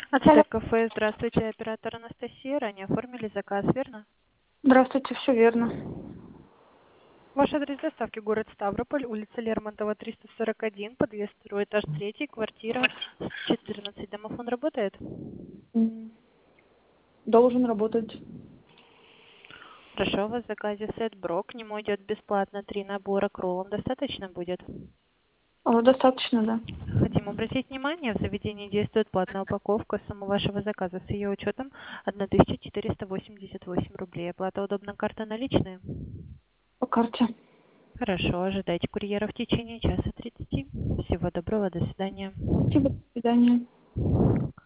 Алло. АЦТ кафе, здравствуйте, оператор Анастасия. Ранее оформили заказ, верно? Здравствуйте, все верно. Ваш адрес доставки город Ставрополь, улица Лермонтова, 341, подъезд 2, этаж 3, квартира 14. Домофон работает? М, Должен работать. Хорошо, у вас в заказе сет Бро, к нему идет бесплатно 3 набора к роллам. Достаточно будет? Достаточно, да. Хотим обратить внимание, в заведении действует платная упаковка. Сумма вашего заказа с ее учетом 1488 рублей. Оплата удобна, карта наличные? По карте. Хорошо, ожидайте курьера в течение часа 30. Всего доброго, до свидания. Спасибо, до свидания.